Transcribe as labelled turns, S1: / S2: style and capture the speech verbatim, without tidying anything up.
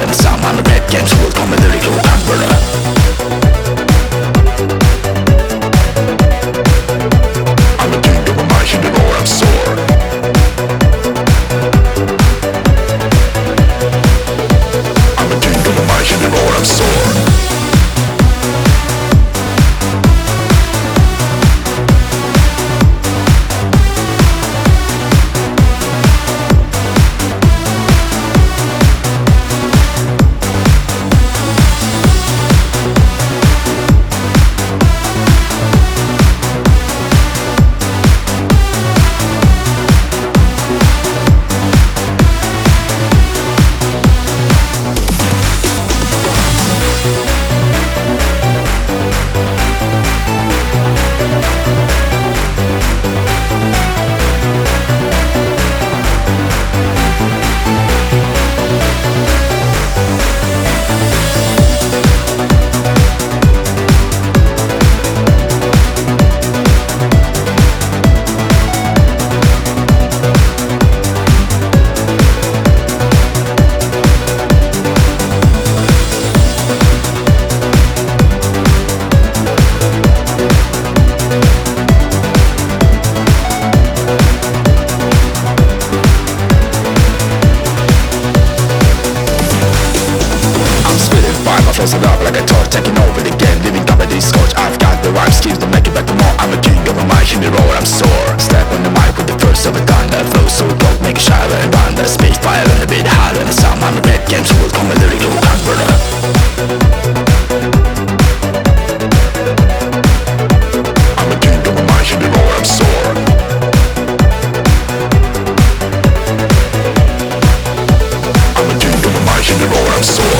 S1: härlig med samman och rätt games world kommer lyrical hamburgare. I'm a king of my hidden or I'm sore. I'm a king of my hidden or I'm sore. Closing up like a torch, taking over the game, living comedy scorch. I've got the rhyme schemes to make it back to more. I'm a king of my hidden roar, I'm sore. Step on the mic with the first of a thunder. Flow so dope, make it shine and thunder. Speed fire and a bit harder than some. I'm a red games world, come a lyrical converter. I'm a king of my hidden roar, I'm sore. I'm a king of my hidden roar, I'm sore.